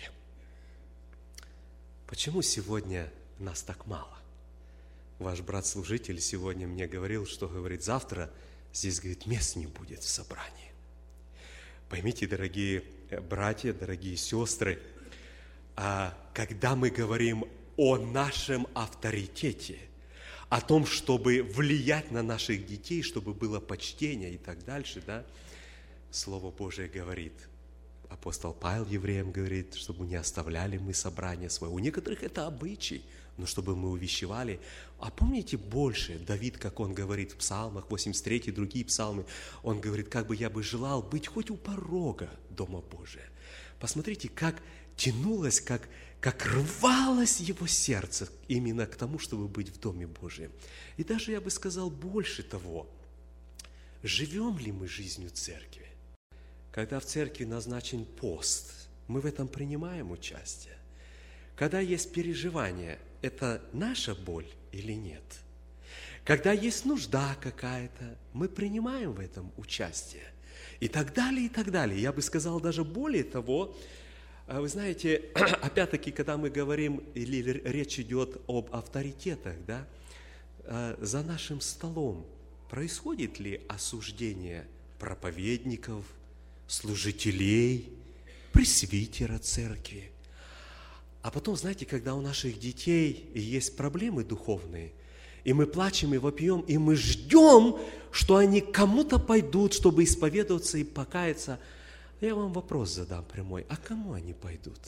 Почему сегодня нас так мало? Ваш брат-служитель сегодня мне говорил, что, говорит, завтра здесь, говорит, мест не будет в собрании. Поймите, дорогие братья, дорогие сестры, когда мы говорим о нашем авторитете, о том, чтобы влиять на наших детей, чтобы было почтение и так дальше, да, Слово Божие говорит, апостол Павел евреям говорит, чтобы не оставляли мы собрание свое. У некоторых это обычай, но чтобы мы увещевали. А помните больше, Давид, как он говорит в псалмах, восемьдесят третий, другие псалмы, он говорит, как бы я бы желал быть хоть у порога Дома Божия. Посмотрите, как тянулось, как, как рвалось его сердце именно к тому, чтобы быть в Доме Божьем. И даже, я бы сказал, больше того, живем ли мы жизнью церкви? Когда в церкви назначен пост, мы в этом принимаем участие. Когда есть переживание, это наша боль или нет? Когда есть нужда какая-то, мы принимаем в этом участие. И так далее, и так далее. Я бы сказал даже более того, вы знаете, опять-таки, когда мы говорим, или речь идет об авторитетах, да, за нашим столом происходит ли осуждение проповедников, служителей, пресвитера церкви? А потом, знаете, когда у наших детей есть проблемы духовные, и мы плачем и вопьем, и мы ждем, что они кому-то пойдут, чтобы исповедоваться и покаяться, я вам вопрос задам прямой. А кому они пойдут?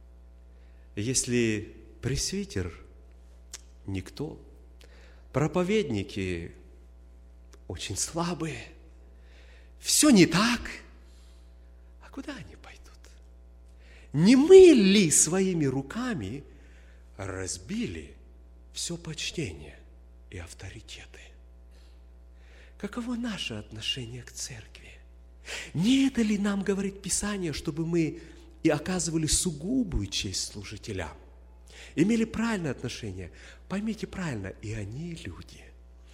Если пресвитер – никто, проповедники очень слабые, все не так, а куда они пойдут? Не мы ли своими руками разбили все почтение и авторитеты? Каково наше отношение к церкви? Не это ли нам говорит Писание, чтобы мы и оказывали сугубую честь служителям, имели правильное отношение? Поймите правильно, и они люди.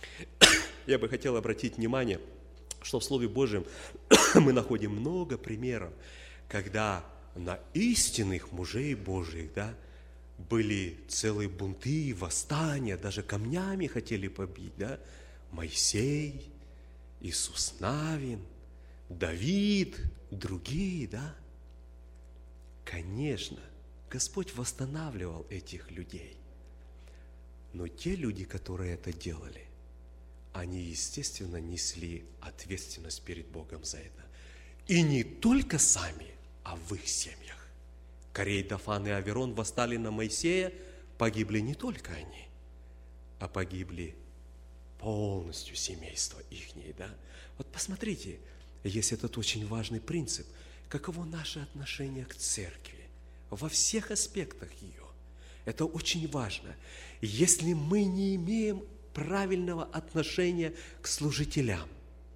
Я бы хотел обратить внимание, что в Слове Божьем мы находим много примеров, когда на истинных мужей Божьих, да, были целые бунты, восстания, даже камнями хотели побить, да? Моисей, Иисус Навин, Давид, другие, да? Конечно, Господь восстанавливал этих людей. Но те люди, которые это делали, они, естественно, несли ответственность перед Богом за это. И не только сами, а в их семьях. Корей, Дафан и Аверон восстали на Моисея, погибли не только они, а погибли полностью семейство ихнее, да? Вот посмотрите, есть этот очень важный принцип. Каково наше отношение к церкви во всех аспектах ее? Это очень важно. Если мы не имеем правильного отношения к служителям,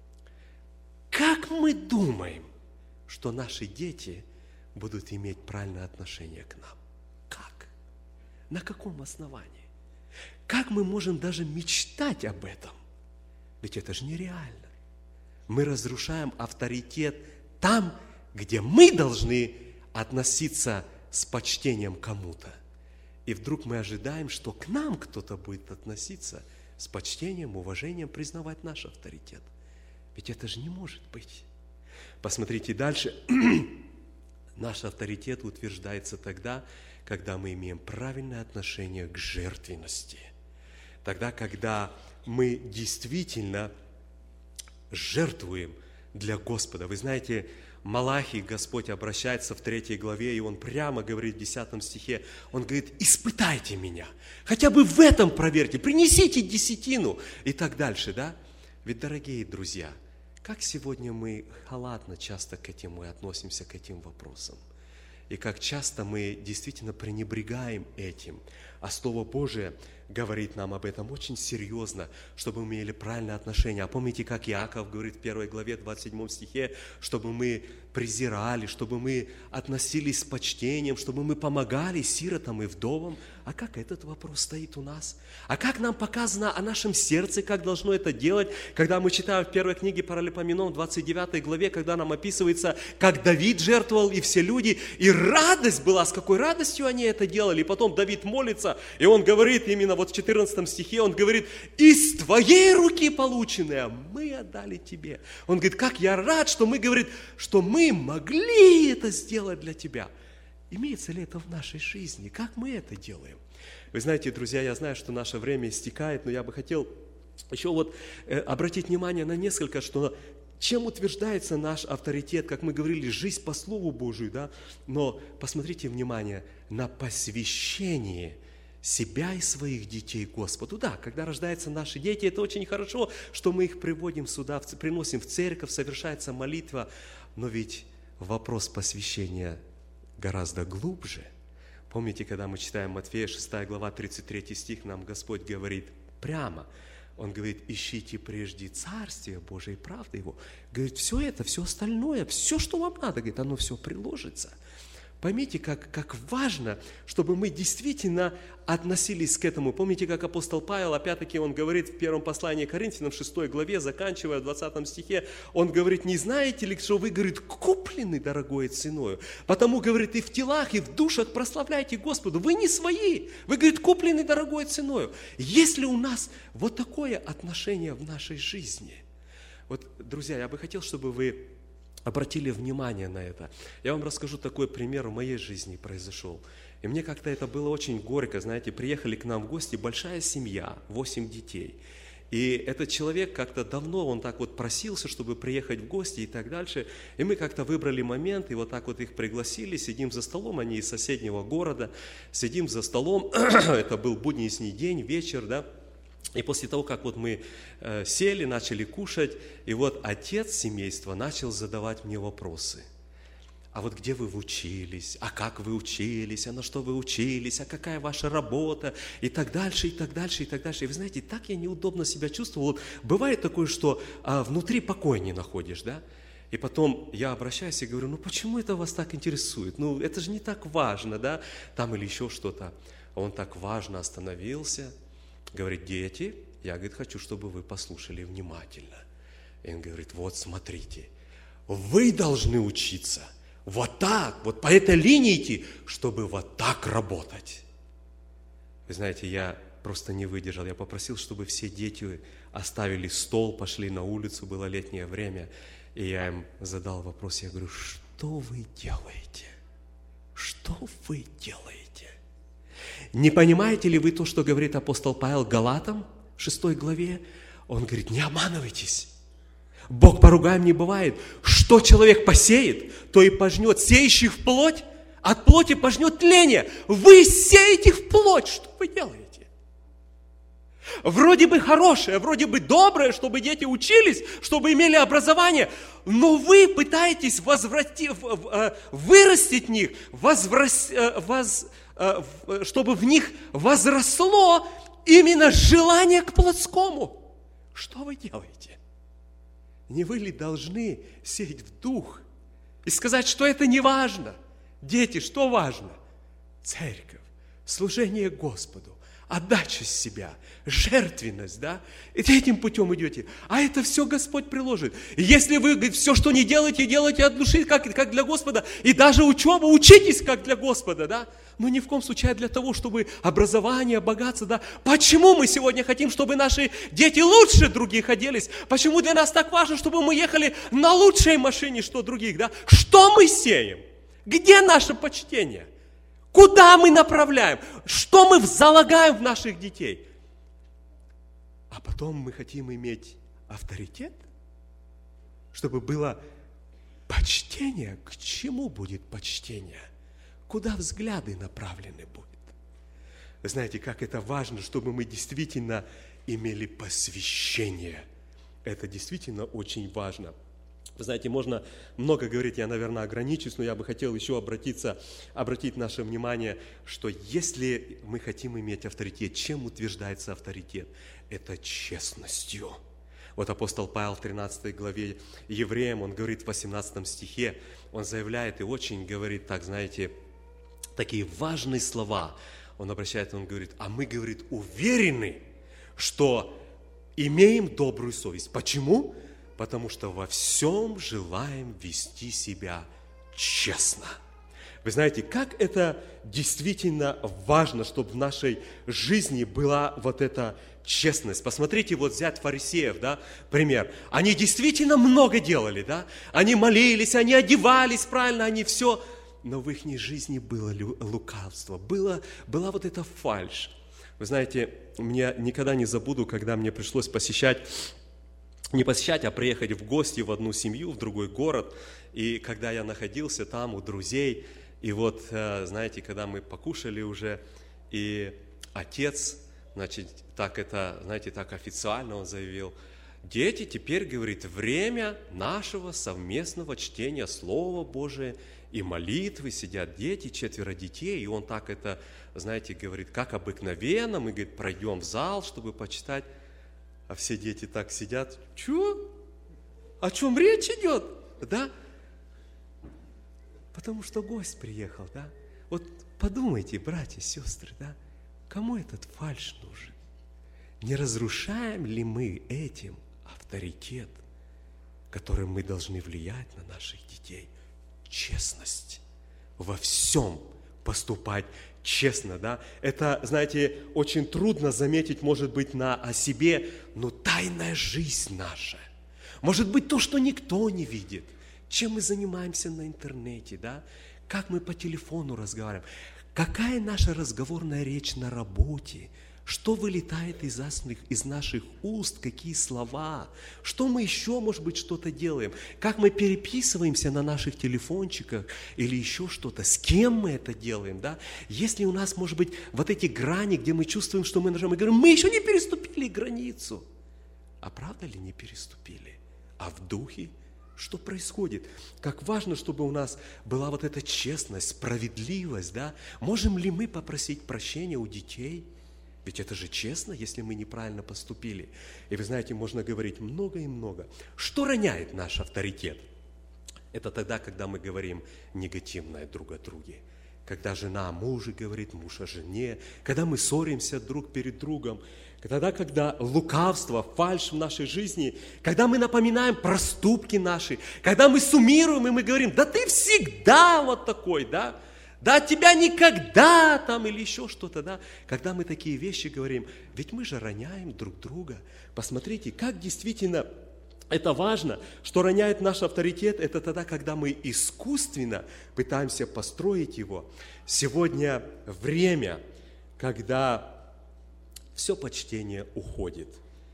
как мы думаем, что наши дети будут иметь правильное отношение к нам? Как? На каком основании? Как мы можем даже мечтать об этом? Ведь это же нереально. Мы разрушаем авторитет там, где мы должны относиться с почтением к кому-то. И вдруг мы ожидаем, что к нам кто-то будет относиться с почтением, уважением, признавать наш авторитет. Ведь это же не может быть. Посмотрите дальше. Наш авторитет утверждается тогда, когда мы имеем правильное отношение к жертвенности. Тогда, когда мы действительно жертвуем для Господа. Вы знаете, Малахий, Господь обращается в третьей главе, и Он прямо говорит в десятом стихе, Он говорит: испытайте меня, хотя бы в этом проверьте, принесите десятину и так дальше, да? Ведь, дорогие друзья, как сегодня мы халатно часто к этим мы относимся, к этим вопросам. И как часто мы действительно пренебрегаем этим, А Слово Божие говорит нам об этом очень серьезно, чтобы мы имели правильное отношение. А помните, как Иаков говорит в первой главе, двадцать седьмом стихе, чтобы мы презирали, чтобы мы относились с почтением, чтобы мы помогали сиротам и вдовам. А как этот вопрос стоит у нас? А как нам показано о нашем сердце, как должно это делать, когда мы читаем в первой книге Паралипоменон, двадцать девятой главе, когда нам описывается, как Давид жертвовал и все люди, и радость была, с какой радостью они это делали. И потом Давид молится, и он говорит именно вот в четырнадцатом стихе, он говорит: из твоей руки полученное мы отдали тебе. Он говорит: как я рад, что мы, говорит, что мы могли это сделать для тебя. Имеется ли это в нашей жизни? Как мы это делаем? Вы знаете, друзья, я знаю, что наше время истекает, но я бы хотел еще вот э, обратить внимание на несколько, что чем утверждается наш авторитет, как мы говорили, жизнь по Слову Божию, да? Но посмотрите внимание на посвящение себя и своих детей Господу. Да, когда рождаются наши дети, это очень хорошо, что мы их приводим сюда, приносим в церковь, совершается молитва, но ведь вопрос посвящения гораздо глубже. Помните, когда мы читаем Матфея шестая глава, тридцать третий стих, нам Господь говорит прямо, Он говорит: ищите прежде Царствие Божие и правды Его. Говорит, все это, все остальное, все, что вам надо, говорит, оно все приложится. Поймите, как, как важно, чтобы мы действительно относились к этому. Помните, как апостол Павел, опять-таки он говорит в первом послании к Коринфянам, в шестой главе, заканчивая в двадцатом стихе, он говорит: не знаете ли, что вы, говорит, куплены дорогой ценою? Потому, говорит, и в телах, и в душах прославляйте Господу. Вы не свои, вы, говорит, куплены дорогой ценою. Есть ли у нас вот такое отношение в нашей жизни? Вот, друзья, я бы хотел, чтобы вы обратили внимание на это. Я вам расскажу такой пример, в моей жизни произошел. И мне как-то это было очень горько, знаете, приехали к нам в гости, большая семья, восемь детей. И этот человек как-то давно, он так вот просился, чтобы приехать в гости и так дальше. И мы как-то выбрали момент, и вот так вот их пригласили, сидим за столом, они из соседнего города, сидим за столом, это был будничный день, вечер, да. И после того, как вот мы э, сели, начали кушать, и вот отец семейства начал задавать мне вопросы. А вот где вы учились? А как вы учились? А на что вы учились? А какая ваша работа? И так дальше, и так дальше, и так дальше. И вы знаете, так я неудобно себя чувствовал. Вот бывает такое, что а, внутри покоя не находишь, да? И потом я обращаюсь и говорю: ну почему это вас так интересует? Ну это же не так важно, да? Там или еще что-то. Он так важно остановился. Говорит: дети, я, говорит, хочу, чтобы вы послушали внимательно. И он говорит: вот смотрите, вы должны учиться вот так, вот по этой линии идти, чтобы вот так работать. Вы знаете, я просто не выдержал. Я попросил, чтобы все дети оставили стол, пошли на улицу, было летнее время. И я им задал вопрос, я говорю: что вы делаете? Что вы делаете? Не понимаете ли вы то, что говорит апостол Павел Галатам в шестой главе? Он говорит: не обманывайтесь. Бог поругаем не бывает. Что человек посеет, то и пожнет. Сеющий в плоть, от плоти пожнет тление. Вы сеете в плоть. Что вы делаете? Вроде бы хорошее, вроде бы доброе, чтобы дети учились, чтобы имели образование, но вы пытаетесь возврати, вырастить в них, возврас, воз, чтобы в них возросло именно желание к плотскому. Что вы делаете? Не вы ли должны сеять в дух и сказать, что это не важно? Дети, что важно? Церковь, служение Господу, отдача себя, жертвенность, да? И этим путем идете. А это все Господь приложит. И если вы, говорит, все, что не делаете, делаете от души, как, как для Господа, и даже учебу учитесь, как для Господа, да? Но ни в коем случае для того, чтобы образование, богатство, да? Почему мы сегодня хотим, чтобы наши дети лучше других оделись? Почему для нас так важно, чтобы мы ехали на лучшей машине, что других, да? Что мы сеем? Где наше почтение? Куда мы направляем? Что мы залагаем в наших детей? А потом мы хотим иметь авторитет, чтобы было почтение. К чему будет почтение? Куда взгляды направлены будут? Вы знаете, как это важно, чтобы мы действительно имели посвящение. Это действительно очень важно. Вы знаете, можно много говорить, я, наверное, ограничусь, но я бы хотел еще обратиться, обратить наше внимание, что если мы хотим иметь авторитет, чем утверждается авторитет? Это честностью. Вот апостол Павел в тринадцатой главе Евреям, он говорит в восемнадцатом стихе, он заявляет и очень говорит, так, знаете, такие важные слова. Он обращается, он говорит, а мы, говорит, уверены, что имеем добрую совесть. Почему? Потому что во всем желаем вести себя честно. Вы знаете, как это действительно важно, чтобы в нашей жизни была вот эта честность. Посмотрите, вот взять фарисеев, да, пример. Они действительно много делали, да, они молились, они одевались правильно, они все, но в их жизни было лукавство, было, была вот эта фальшь. Вы знаете, я никогда не забуду, когда мне пришлось посещать, не посещать, а приехать в гости в одну семью, в другой город. И когда я находился там у друзей, и вот, знаете, когда мы покушали уже, и отец, значит, так это, знаете, так официально он заявил, дети, теперь, говорит, время нашего совместного чтения Слова Божия и молитвы, сидят дети, четверо детей, и он так это, знаете, говорит, как обыкновенно, мы, говорит, пройдем в зал, чтобы почитать. А все дети так сидят. Чё? О чем речь идет? Да? Потому что гость приехал, да? Вот подумайте, братья, сестры, да? Кому этот фальшь нужен? Не разрушаем ли мы этим авторитет, которым мы должны влиять на наших детей? Честность. Во всем поступать честно, да? Это, знаете, очень трудно заметить, может быть, на о себе, но тайная жизнь наша. Может быть, то, что никто не видит. Чем мы занимаемся на интернете, да? Как мы по телефону разговариваем. Какая наша разговорная речь на работе? Что вылетает из наших, из наших уст, какие слова? Что мы еще, может быть, что-то делаем? Как мы переписываемся на наших телефончиках или еще что-то? С кем мы это делаем? Да? Если у нас, может быть, вот эти грани, где мы чувствуем, что мы нажимаем, мы говорим, мы еще не переступили границу. А правда ли не переступили? А в духе? Что происходит? Как важно, чтобы у нас была вот эта честность, справедливость, да? Можем ли мы попросить прощения у детей? Ведь это же честно, если мы неправильно поступили. И вы знаете, можно говорить много и много. Что роняет наш авторитет? Это тогда, когда мы говорим негативное друг о друге. Когда жена о муже говорит, муж о жене. Когда мы ссоримся друг перед другом. Тогда, когда лукавство, фальшь в нашей жизни. Когда мы напоминаем проступки наши. Когда мы суммируем, и мы говорим, да ты всегда вот такой, да? Да от тебя никогда там или еще что-то, да. Когда мы такие вещи говорим, ведь мы же роняем друг друга. Посмотрите, как действительно это важно, что роняет наш авторитет, это тогда, когда мы искусственно пытаемся построить его. Сегодня время, когда все почтение уходит,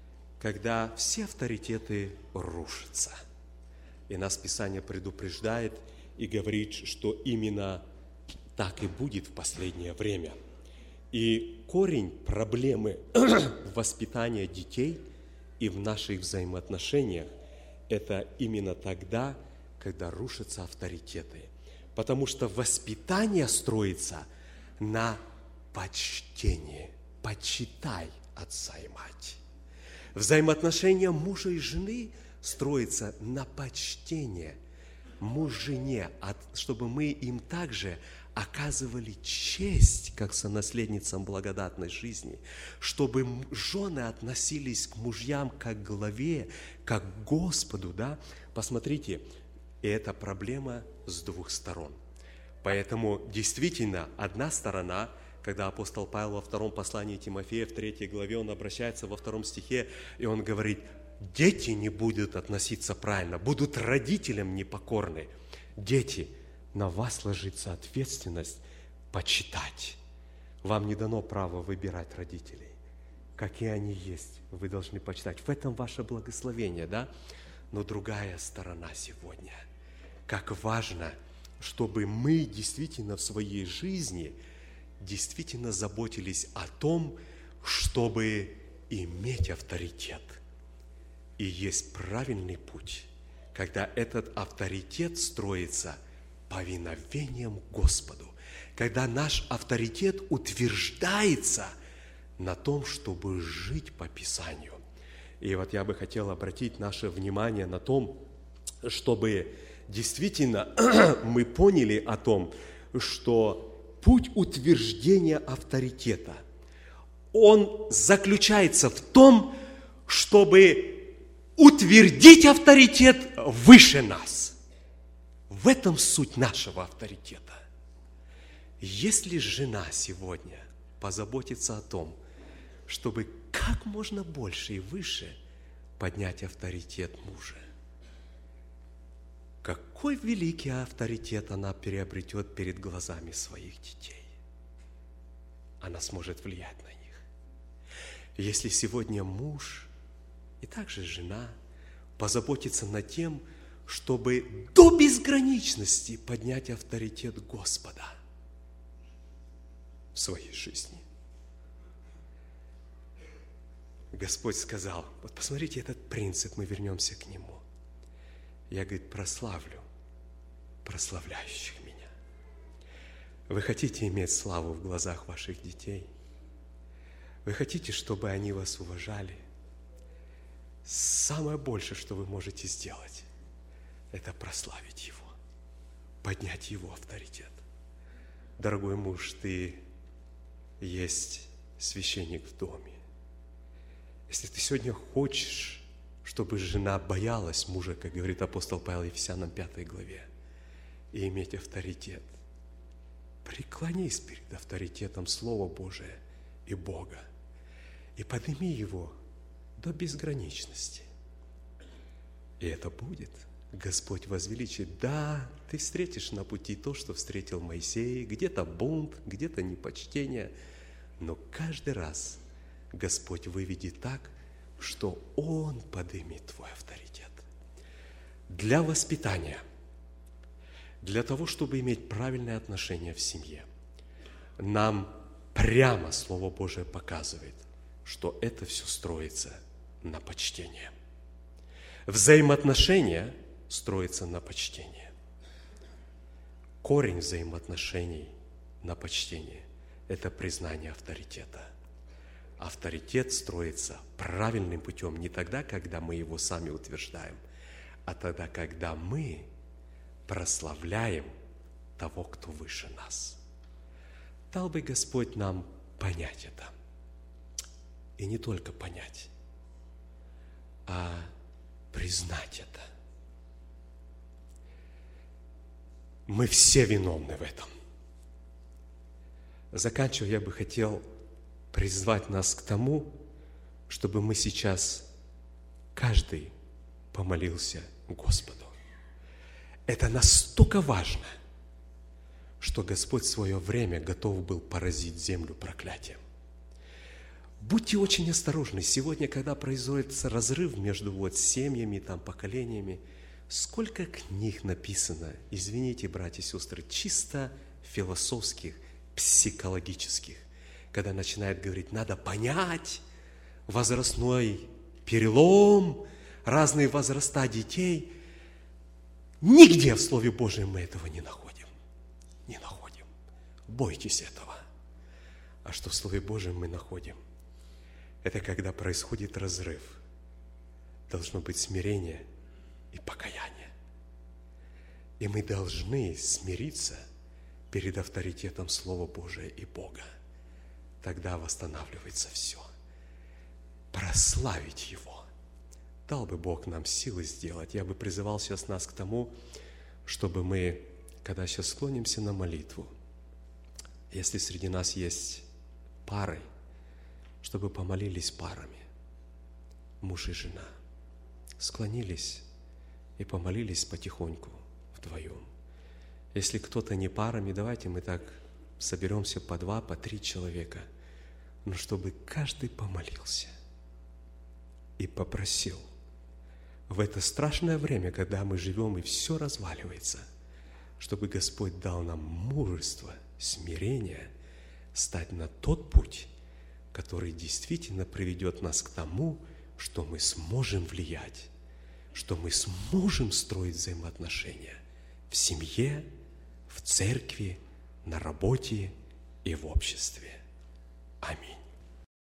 когда все авторитеты рушатся. И нас Писание предупреждает и говорит, что именно так и будет в последнее время. И корень проблемы воспитания детей и в наших взаимоотношениях – это именно тогда, когда рушатся авторитеты. Потому что воспитание строится на почтении. Почитай отца и мать. Взаимоотношения мужа и жены строятся на почтении. Муж жене, чтобы мы им также оказывали честь, как сонаследницам благодатной жизни, чтобы жены относились к мужьям как к главе, как к Господу, да? Посмотрите, и это проблема с двух сторон. Поэтому действительно одна сторона, когда апостол Павел во втором послании Тимофея, в третьей главе, он обращается во втором стихе, и он говорит, дети не будут относиться правильно, будут родителям непокорны. Дети, на вас ложится ответственность почитать. Вам не дано право выбирать родителей. Какие они есть, вы должны почитать. В этом ваше благословение, да? Но другая сторона сегодня. Как важно, чтобы мы действительно в своей жизни действительно заботились о том, чтобы иметь авторитет. И есть правильный путь, когда этот авторитет строится повиновением Господу, когда наш авторитет утверждается на том, чтобы жить по Писанию. И вот я бы хотел обратить наше внимание на том, чтобы действительно мы поняли о том, что путь утверждения авторитета, он заключается в том, чтобы утвердить авторитет выше нас. В этом суть нашего авторитета. Если жена сегодня позаботится о том, чтобы как можно больше и выше поднять авторитет мужа, какой великий авторитет она приобретет перед глазами своих детей. Она сможет влиять на них. Если сегодня муж и также жена позаботятся над тем, чтобы до безграничности поднять авторитет Господа в своей жизни. Господь сказал, вот посмотрите этот принцип, мы вернемся к нему. Я, говорит, прославлю прославляющих меня. Вы хотите иметь славу в глазах ваших детей? Вы хотите, чтобы они вас уважали? Самое большее, что вы можете сделать, это прославить Его, поднять Его авторитет. Дорогой муж, ты есть священник в доме. Если ты сегодня хочешь, чтобы жена боялась мужа, как говорит апостол Павел Ефесянам пятой главе, и иметь авторитет, преклонись перед авторитетом Слова Божия и Бога и подними его до безграничности. И это будет. Господь возвеличит. Да, ты встретишь на пути то, что встретил Моисей, где-то бунт, где-то непочтение, но каждый раз Господь выведет так, что Он поднимет твой авторитет. Для воспитания, для того, чтобы иметь правильное отношение в семье, нам прямо Слово Божие показывает, что это все строится на почтении. Взаимоотношения строятся на почтении. Корень взаимоотношений на почтении – это признание авторитета. Авторитет строится правильным путем не тогда, когда мы его сами утверждаем, а тогда, когда мы прославляем того, кто выше нас. Дал бы Господь нам понять это. И не только понять, а признать это. Мы все виновны в этом. Заканчивая, я бы хотел призвать нас к тому, чтобы мы сейчас, каждый, помолился Господу. Это настолько важно, что Господь в свое время готов был поразить землю проклятием. Будьте очень осторожны. Сегодня, когда произойдет разрыв между вот семьями, там, поколениями, сколько книг написано, извините, братья и сестры, чисто философских, психологических, когда начинает говорить, надо понять возрастной перелом, разные возраста детей. Нигде в Слове Божьем мы этого не находим. Не находим. Бойтесь этого. А что в Слове Божьем мы находим? Это когда происходит разрыв. Должно быть смирение и покаяние. И мы должны смириться перед авторитетом Слова Божия и Бога. Тогда восстанавливается все. Прославить Его. Дал бы Бог нам силы сделать. Я бы призывал сейчас нас к тому, чтобы мы, когда сейчас склонимся на молитву, если среди нас есть пары, чтобы помолились парами, муж и жена, склонились и помолились потихоньку вдвоем. Если кто-то не парами, давайте мы так соберемся по два, по три человека, но чтобы каждый помолился и попросил в это страшное время, когда мы живем и все разваливается, чтобы Господь дал нам мужество, смирение, стать на тот путь, который действительно приведет нас к тому, что мы сможем влиять, что мы сможем строить взаимоотношения в семье, в церкви, на работе и в обществе. Аминь.